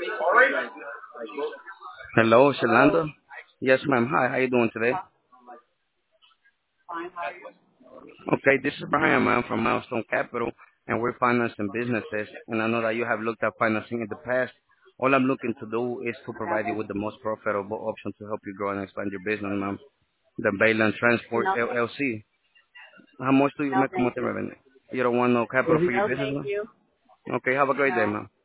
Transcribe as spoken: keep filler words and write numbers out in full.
Hello, Shalanda. Yes, ma'am. Hi, how you doing today? Okay, this is Brian, ma'am, from Milestone Capital, and we're financing businesses. And I know that you have looked at financing in the past. All I'm looking to do is to provide you with the most profitable option to help you grow and expand your business, ma'am. The Bayland Transport No, thank, L L C. How much do you no, make a thank month you. revenue? You don't want no capital for your No, business, thank ma'am? you. Okay, have a great day, No. ma'am.